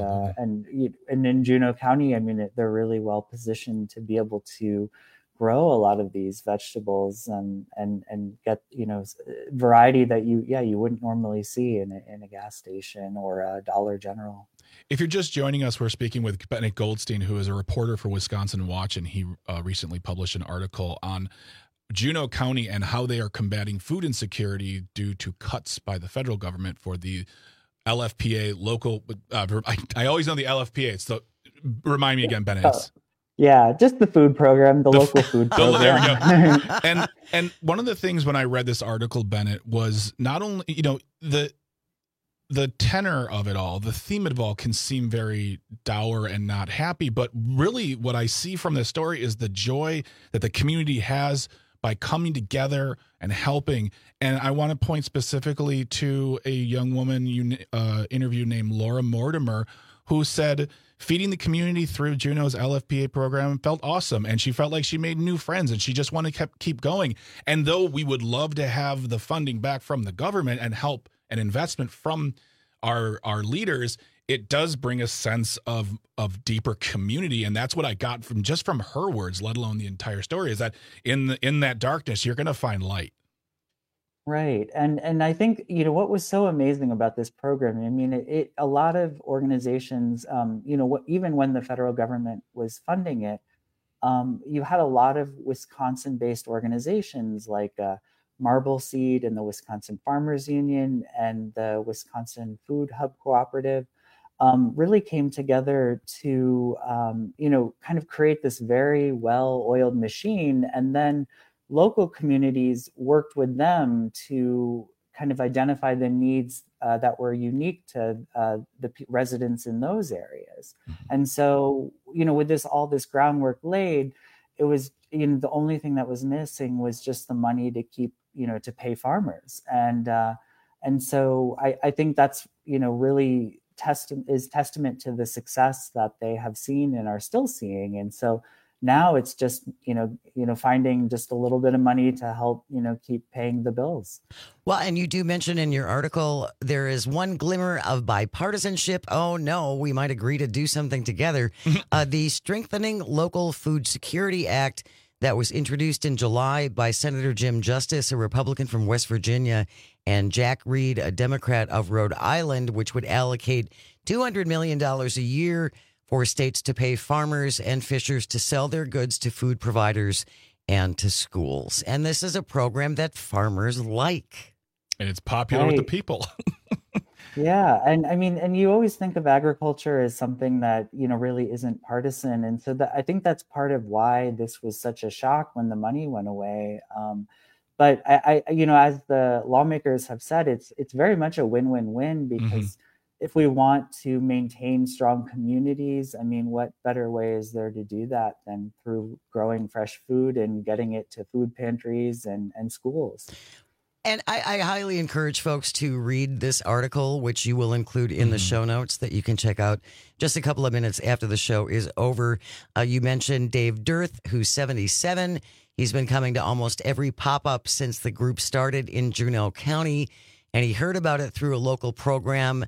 in Juneau County, I mean, they're really well positioned to be able to grow a lot of these vegetables and get variety that you wouldn't normally see in a gas station or a Dollar General. If you're just joining us, we're speaking with Bennett Goldstein, who is a reporter for Wisconsin Watch, and he recently published an article on Juneau County and how they are combating food insecurity due to cuts by the federal government for the LFPA local. I always know the LFPA. Remind me again, Bennett. Yeah, just the food program, the local food program. There we go. And one of the things when I read this article, Bennett, was not only the tenor of it all, the theme of it all can seem very dour and not happy, but really what I see from this story is the joy that the community has by coming together and helping. And I want to point specifically to a young woman you interviewed named Laura Mortimer, who said feeding the community through Juneau's LFPA program felt awesome. And she felt like she made new friends and she just wanted to keep going. And though we would love to have the funding back from the government and help and investment from our leaders, it does bring a sense of deeper community. And that's what I got from her words, let alone the entire story, is that in that darkness, you're going to find light. Right. And I think, what was so amazing about this program, I mean, a lot of organizations, even when the federal government was funding it, you had a lot of Wisconsin-based organizations like Marble Seed and the Wisconsin Farmers Union and the Wisconsin Food Hub Cooperative really came together to, kind of create this very well-oiled machine. And then local communities worked with them to kind of identify the needs that were unique to the residents in those areas. And so, with all this groundwork laid, it was, the only thing that was missing was just the money to keep, to pay farmers. And so I think that's, really testament to the success that they have seen and are still seeing. And so now it's just, finding just a little bit of money to help, keep paying the bills. Well, and you do mention in your article, there is one glimmer of bipartisanship. Oh, no, we might agree to do something together. The Strengthening Local Food Security Act that was introduced in July by Senator Jim Justice, a Republican from West Virginia, and Jack Reed, a Democrat of Rhode Island, which would allocate $200 million a year for states to pay farmers and fishers to sell their goods to food providers and to schools. And this is a program that farmers like. And it's popular with the people. Yeah. And you always think of agriculture as something that, really isn't partisan. And so I think that's part of why this was such a shock when the money went away. But I as the lawmakers have said, it's very much a win-win-win, because if we want to maintain strong communities, what better way is there to do that than through growing fresh food and getting it to food pantries and schools? And I highly encourage folks to read this article, which you will include in the show notes that you can check out just a couple of minutes after the show is over. You mentioned Dave Dirth, who's 77. He's been coming to almost every pop-up since the group started in Juneau County, and he heard about it through a local program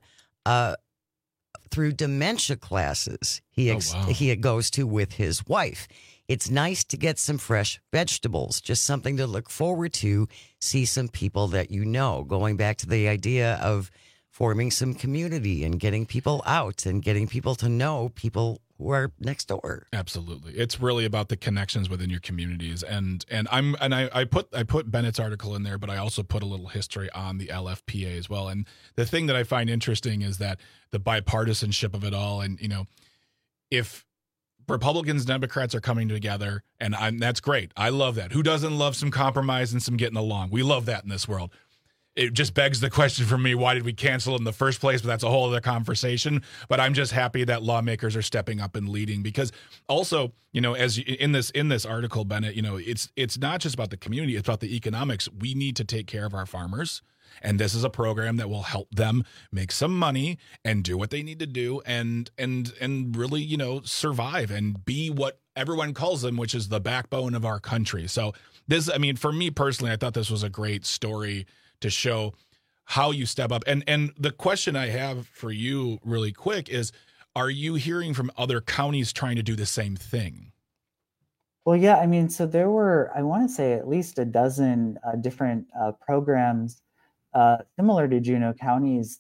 through dementia classes he goes to with his wife. It's nice to get some fresh vegetables, just something to look forward to, see some people that going back to the idea of forming some community and getting people out and getting people to know people who are next door. Absolutely. It's really about the connections within your communities. And I put Bennett's article in there, but I also put a little history on the LFPA as well. And the thing that I find interesting is that the bipartisanship of it all. And, if Republicans and Democrats are coming together, and that's great. I love that. Who doesn't love some compromise and some getting along? We love that in this world. It just begs the question for me, why did we cancel it in the first place? But that's a whole other conversation. But I'm just happy that lawmakers are stepping up and leading, because also, as in this article, Bennett, it's not just about the community, it's about the economics. We need to take care of our farmers. And this is a program that will help them make some money and do what they need to do and really, survive and be what everyone calls them, which is the backbone of our country. So this, for me personally, I thought this was a great story to show how you step up. And the question I have for you really quick is, are you hearing from other counties trying to do the same thing? Well, yeah, so there were, I want to say, at least a dozen different programs similar to Juneau County's,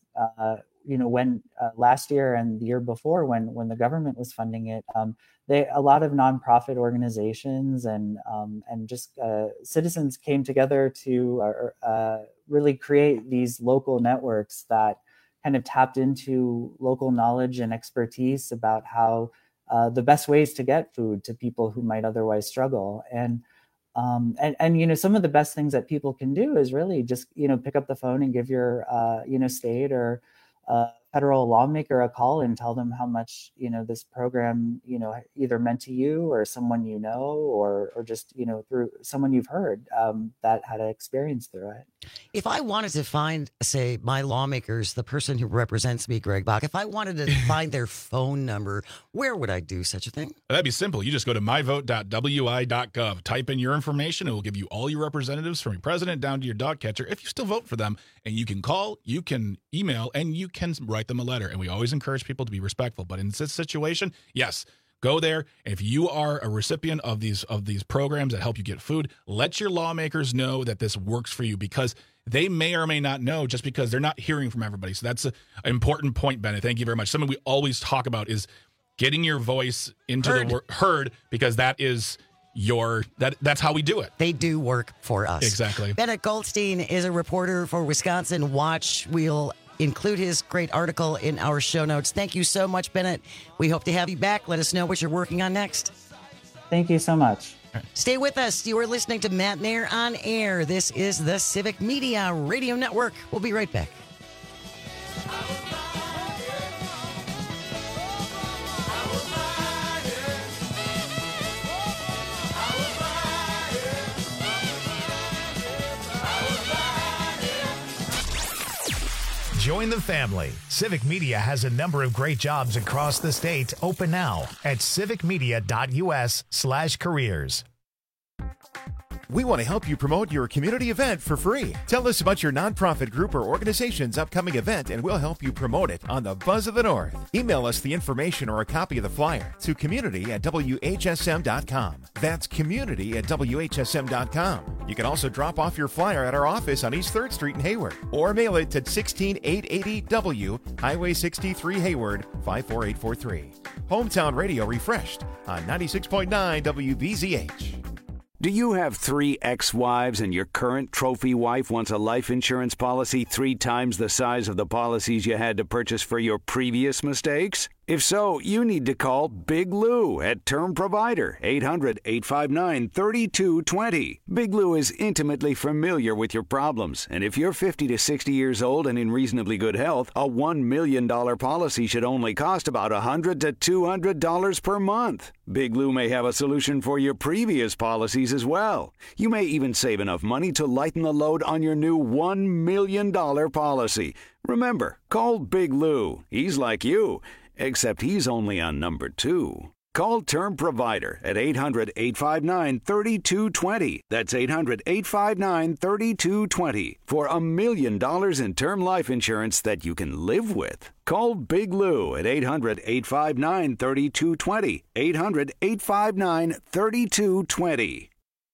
when last year and the year before, when the government was funding it, a lot of nonprofit organizations and just citizens came together to really create these local networks that kind of tapped into local knowledge and expertise about how the best ways to get food to people who might otherwise struggle. And some of the best things that people can do is really just, pick up the phone and give your, state or federal lawmaker a call and tell them how much, this program, either meant to you or someone or just, through someone you've heard that had an experience through it. If I wanted to find, say, my lawmakers, the person who represents me, Greg Bach, if I wanted to find their phone number, where would I do such a thing? That'd be simple. You just go to myvote.wi.gov, type in your information. It will give you all your representatives from your president down to your dog catcher, if you still vote for them. And you can call, you can email, and you can write them a letter. And we always encourage people to be respectful. But in this situation, yes, go there. If you are a recipient of these programs that help you get food, let your lawmakers know that this works for you, because they may or may not know, just because they're not hearing from everybody. So that's an important point, Bennett. Thank you very much. Something we always talk about is getting your voice into heard, because that is that's how we do it. They do work for us. Exactly. Bennett Goldstein is a reporter for Wisconsin Watch. We'll include his great article in our show notes. Thank you so much, Bennett. We hope to have you back. Let us know what you're working on next. Thank you so much. Stay with us. You are listening to Matt Nair on Air. This is the Civic Media Radio Network. We'll be right back. Join the family. Civic Media has a number of great jobs across the state open now at civicmedia.us/careers. We want to help you promote your community event for free. Tell us about your nonprofit group or organization's upcoming event, and we'll help you promote it on the Buzz of the North. Email us the information or a copy of the flyer to community@whsm.com. That's community@whsm.com. You can also drop off your flyer at our office on East 3rd Street in Hayward, or mail it to 16880W, Highway 63 Hayward, 54843. Hometown Radio refreshed on 96.9 WBZH. Do you have 3 ex-wives and your current trophy wife wants a life insurance policy 3 times the size of the policies you had to purchase for your previous mistakes? If so, you need to call Big Lou at Term Provider, 800-859-3220. Big Lou is intimately familiar with your problems, and if you're 50 to 60 years old and in reasonably good health, a $1 million policy should only cost about $100 to $200 per month. Big Lou may have a solution for your previous policies as well. You may even save enough money to lighten the load on your new $1 million policy. Remember, call Big Lou. He's like you, except he's only on number 2. Call Term Provider at 800-859-3220. That's 800-859-3220 for $1 million in term life insurance that you can live with. Call Big Lou at 800-859-3220. 800-859-3220.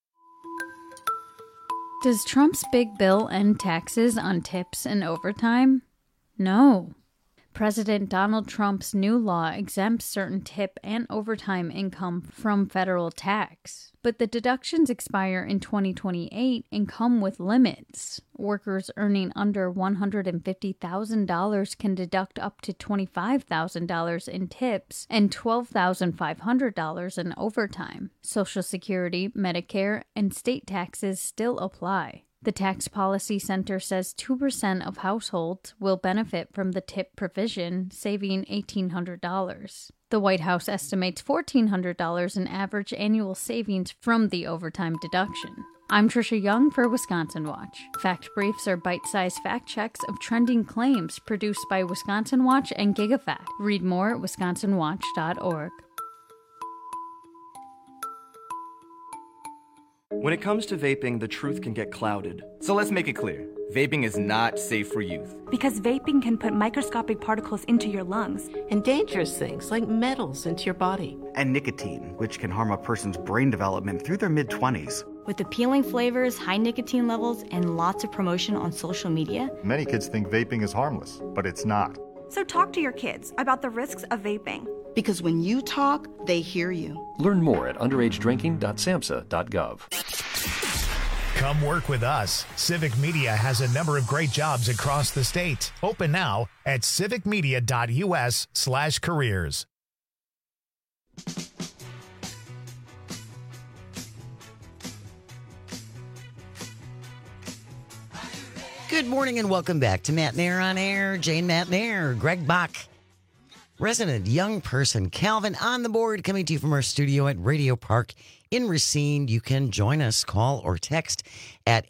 Does Trump's big bill end taxes on tips and overtime? No. President Donald Trump's new law exempts certain tip and overtime income from federal tax. But the deductions expire in 2028 and come with limits. Workers earning under $150,000 can deduct up to $25,000 in tips and $12,500 in overtime. Social Security, Medicare, and state taxes still apply. The Tax Policy Center says 2% of households will benefit from the tip provision, saving $1,800. The White House estimates $1,400 in average annual savings from the overtime deduction. I'm Trisha Young for Wisconsin Watch. Fact Briefs are bite-sized fact checks of trending claims produced by Wisconsin Watch and GigaFact. Read more at wisconsinwatch.org. When it comes to vaping, the truth can get clouded. So let's make it clear. Vaping is not safe for youth. Because vaping can put microscopic particles into your lungs. And dangerous things like metals into your body. And nicotine, which can harm a person's brain development through their mid-20s. With appealing flavors, high nicotine levels, and lots of promotion on social media. Many kids think vaping is harmless, but it's not. So talk to your kids about the risks of vaping. Because when you talk, they hear you. Learn more at underagedrinking.samhsa.gov. Come work with us. Civic Media has a number of great jobs across the state. Open now at civicmedia.us/careers. Good morning and welcome back to Matt Nair on Air. Jane Matt Nair, Greg Bach, resident young person, Calvin on the board, coming to you from our studio at Radio Park in Racine. You can join us, call or text at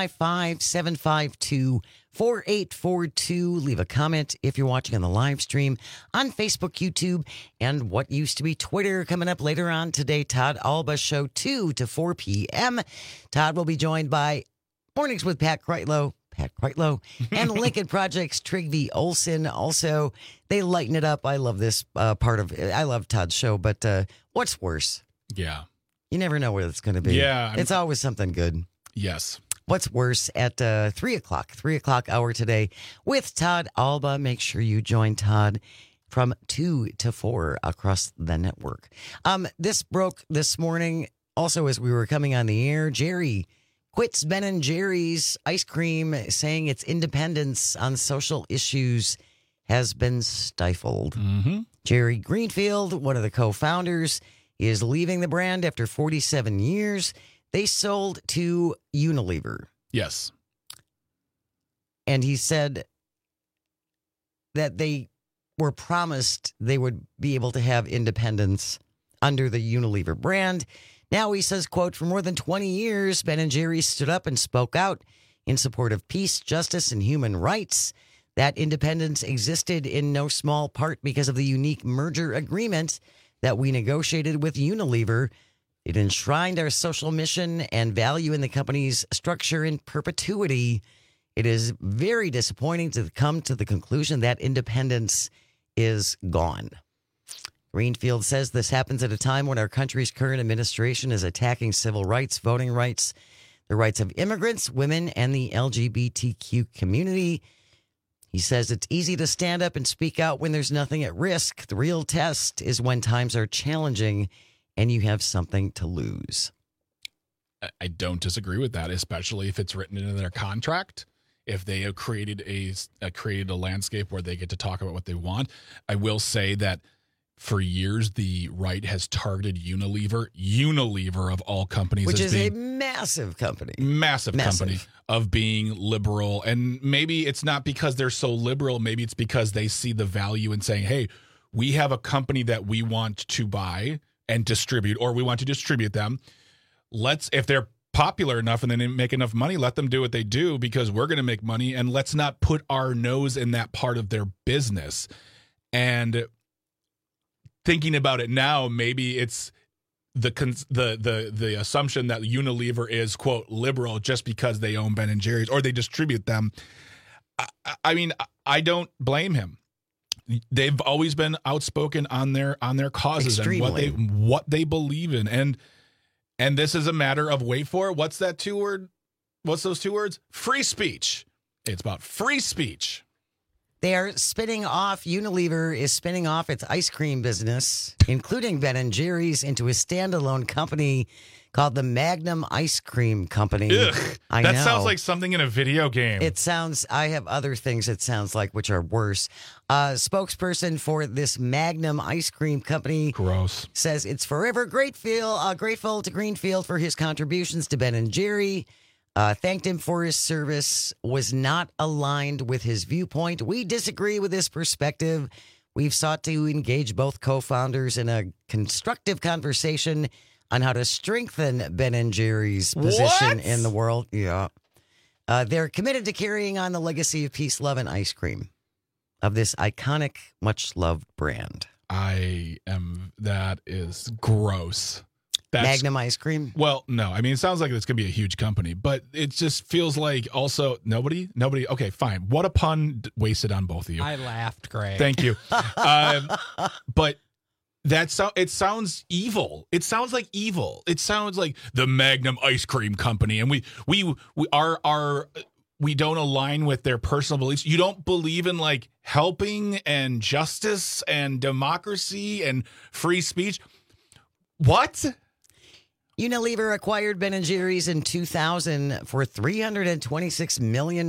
855-752-4842. Leave a comment if you're watching on the live stream on Facebook, YouTube, and what used to be Twitter. Coming up later on today, Todd Alba Show 2 to 4 p.m. Todd will be joined by Mornings with Pat Kreitlow, and Lincoln Project's Trygve Olsen. Also, they lighten it up. I love this part of it. I love Todd's show, but what's worse? Yeah. You never know where it's going to be. Yeah. It's always something good. Yes. What's worse at 3 o'clock hour today with Todd Alba. Make sure you join Todd from 2 to 4 across the network. This broke this morning also as we were coming on the air. Jerry quits Ben & Jerry's ice cream, saying its independence on social issues has been stifled. Mm-hmm. Jerry Greenfield, one of the co-founders, is leaving the brand after 47 years. They sold to Unilever. Yes. And he said that they were promised they would be able to have independence under the Unilever brand. Now he says, quote, for more than 20 years, Ben & Jerry's stood up and spoke out in support of peace, justice, and human rights. That independence existed in no small part because of the unique merger agreement that we negotiated with Unilever. It enshrined our social mission and value in the company's structure in perpetuity. It is very disappointing to come to the conclusion that independence is gone. Greenfield says this happens at a time when our country's current administration is attacking civil rights, voting rights, the rights of immigrants, women, and the LGBTQ community. He says it's easy to stand up and speak out when there's nothing at risk. The real test is when times are challenging and you have something to lose. I don't disagree with that, especially if it's written into their contract. If they have created a landscape where they get to talk about what they want. I will say that for years, the right has targeted Unilever of all companies. Which is a massive company. Massive company of being liberal. And maybe it's not because they're so liberal. Maybe it's because they see the value in saying, hey, we have a company that we want to buy and distribute, or we want to distribute them. If they're popular enough and they make enough money, let them do what they do because we're going to make money, and let's not put our nose in that part of their business. And thinking about it now, maybe it's the assumption that Unilever is, quote, liberal just because they own Ben & Jerry's or they distribute them. I mean, I don't blame him. They've always been outspoken on their causes Extremely. and what they believe in. And this is a matter of, wait for it, what's those 2 words? Free speech. It's about free speech. They are spinning off, Unilever is spinning off its ice cream business, including Ben & Jerry's, into a standalone company called the Magnum Ice Cream Company. Ugh, I that know. sounds like something in a video game. I have other things it sounds like which are worse. Spokesperson for this Magnum Ice Cream Company gross says it's forever grateful to Greenfield for his contributions to Ben & Jerry. Thanked him for his service, was not aligned with his viewpoint. We disagree with his perspective. We've sought to engage both co-founders in a constructive conversation on how to strengthen Ben & Jerry's position in the world. Yeah. They're committed to carrying on the legacy of peace, love, and ice cream of this iconic, much-loved brand. That is gross. Magnum Ice Cream? Well, no. I mean, it sounds like it's going to be a huge company, but it just feels like also nobody. Okay, fine. What a pun wasted on both of you. I laughed, Greg. Thank you. But it sounds evil. It sounds like evil. It sounds like the Magnum Ice Cream Company, and we don't align with their personal beliefs. You don't believe in like helping and justice and democracy and free speech. What? Unilever acquired Ben & Jerry's in 2000 for $326 million.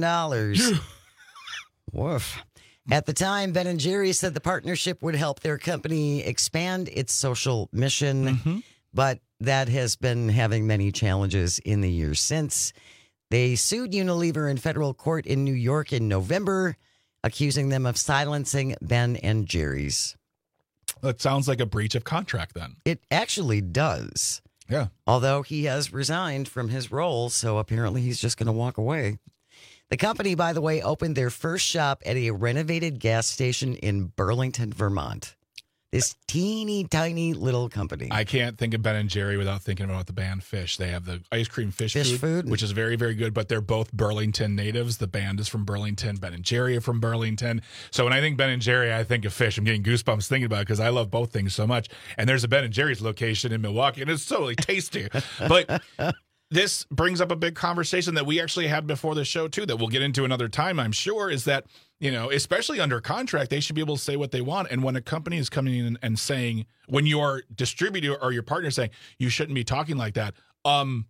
Woof. At the time, Ben & Jerry's said the partnership would help their company expand its social mission, but that has been having many challenges in the years since. They sued Unilever in federal court in New York in November, accusing them of silencing Ben & Jerry's. That sounds like a breach of contract then. It actually does. Yeah. Although he has resigned from his role, so apparently he's just going to walk away. The company, by the way, opened their first shop at a renovated gas station in Burlington, Vermont. This teeny tiny little company. I can't think of Ben & Jerry without thinking about the band Fish. They have the ice cream fish food, which is very, very good, but they're both Burlington natives. The band is from Burlington. Ben & Jerry are from Burlington. So when I think Ben & Jerry, I think of Fish. I'm getting goosebumps thinking about it because I love both things so much. And there's a Ben & Jerry's location in Milwaukee, and it's totally tasty. But this brings up a big conversation that we actually had before the show, too, that we'll get into another time, I'm sure, is that, you know, especially under contract, they should be able to say what they want. And when a company is coming in and saying, when your distributor or your partner is saying, you shouldn't be talking like that,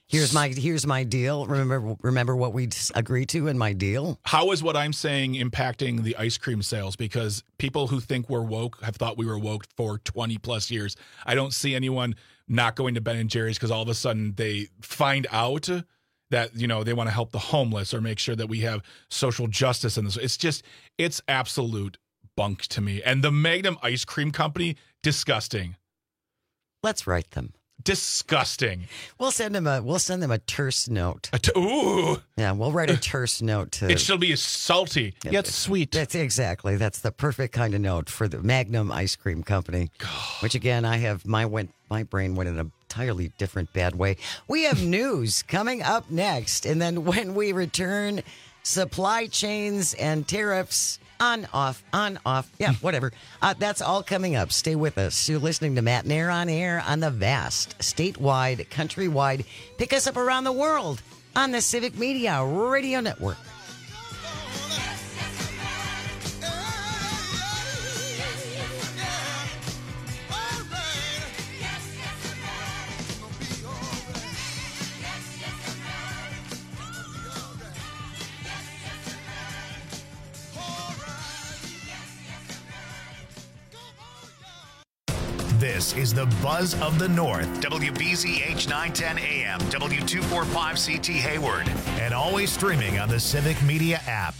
Here's my deal. Remember what we agreed to in my deal? How is what I'm saying impacting the ice cream sales? Because people who think we're woke have thought we were woke for 20 plus years. I don't see anyone not going to Ben & Jerry's because all of a sudden they find out that, they want to help the homeless or make sure that we have social justice in this. It's absolute bunk to me. And the Magnum Ice Cream Company, disgusting. Let's write them. Disgusting. We'll send them a terse note. Ooh. Yeah, we'll write a terse note to. It shall be salty yet sweet. That's the perfect kind of note for the Magnum Ice Cream Company. Which again, my brain went in an entirely different bad way. We have news coming up next, and then when we return, supply chains and tariffs. On, off. Yeah, whatever. That's all coming up. Stay with us. You're listening to Matt Nair on air on the vast, statewide, countrywide. Pick us up around the world on the Civic Media Radio Network. This is the Buzz of the North. WBZH 910 AM, W245CT Hayward, and always streaming on the Civic Media app.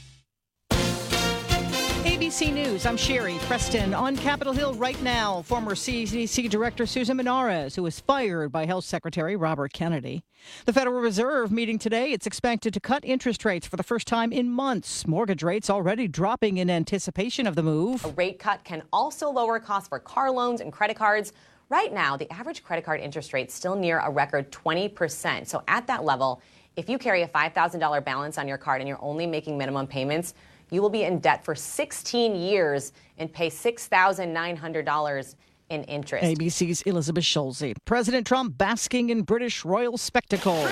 ABC News, I'm Sherry Preston. On Capitol Hill right now, former CDC Director Susan Menares, who was fired by Health Secretary Robert Kennedy. The Federal Reserve meeting today. It's expected to cut interest rates for the first time in months. Mortgage rates already dropping in anticipation of the move. A rate cut can also lower costs for car loans and credit cards. Right now, the average credit card interest rate is still near a record 20%. So at that level, if you carry a $5,000 balance on your card and you're only making minimum payments, you will be in debt for 16 years and pay $6,900 in interest. ABC's Elizabeth Schulze. President Trump basking in British royal spectacle.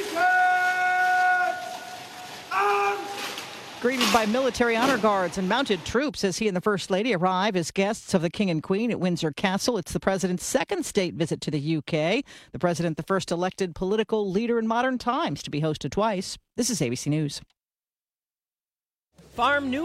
Greeted by military honor guards and mounted troops as he and the First Lady arrive as guests of the King and Queen at Windsor Castle. It's the president's second state visit to the UK. The president, the first elected political leader in modern times to be hosted twice. This is ABC News. Farm News.